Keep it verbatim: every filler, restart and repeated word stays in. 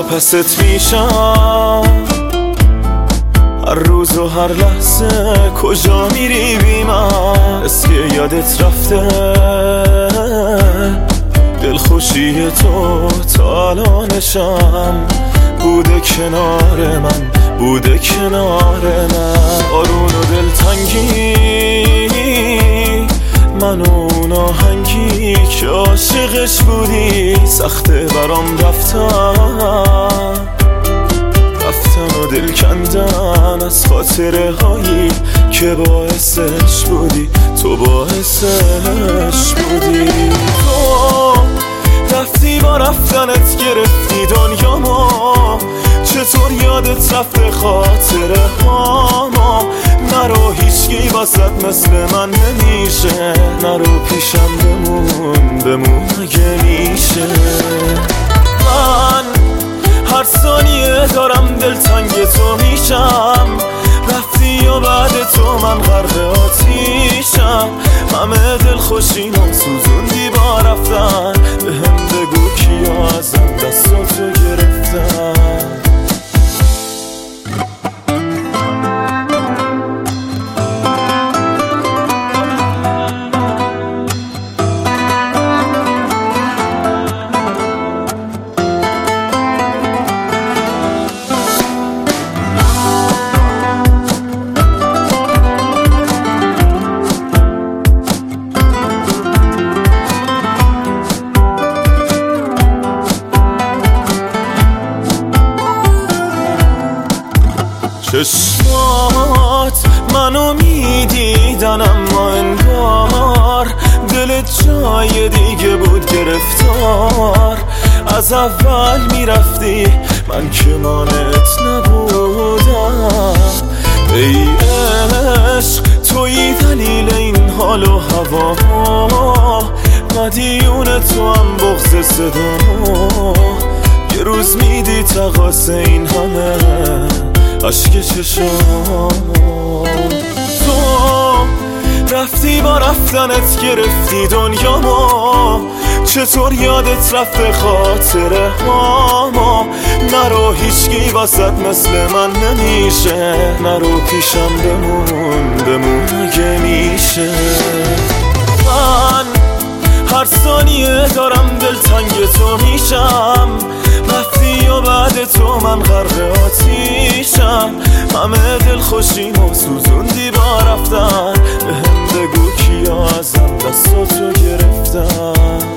تا پست میشم، هر روز و هر لحظه کجا میری بی من؟ اسکه یادت رفته دلخوشی تو تا الانشم بوده کنار من، بوده کنار من. آرون و دلتنگی من و اون آهنگی که عاشقش بودی سخته برام رفتن رفتن و دل کندن از خاطره هایی که باعثش بودی، تو باعثش بودی. تو رفتی با رفتنت گرفتی دنیامو، چطور یادت رفته خاطره هاما؟ نرو هیچکی واسط مثل من نمیشه، نرو پیشم بمون بمون اگه میشه. من هر ثانیه دارم دلتنگ تو میشم، رفتی و بعد تو من غرق آتیشم. همه دلخوشیمو سوزوندی با رفتن، بهم بگو کیا ازم دستاتو گرفتن. چشمات منو میدیدن اما انگار دلت جای دیگه بود گرفتار. از اول میرفتی من که مانت نبودم، ای عشق توی دلیل این حال و هوا، مدیون تو هم بغض صدا. یه روز میدی تقاس این همه عشق چشام. تو رفتی با رفتنت گرفتی دنیامو، چطور یادت رفته خاطره هاما؟ نرو هیچکی واسط مثل من نمیشه، نرو پیشم بمون بمون اگه میشه. من هر ثانیه دارم دلتنگ تو میشم، رفتی و بعد تو من غرق آتیشم. همه دلخوشیمو سوزوندی با رفتن، بهم بگو کیا ازم دستاتو گرفتن.